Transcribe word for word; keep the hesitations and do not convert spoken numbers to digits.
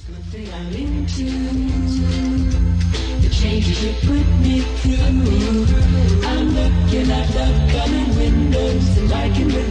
Good thing I'm into the changes you put me through. I'm looking at love coming windows and liking with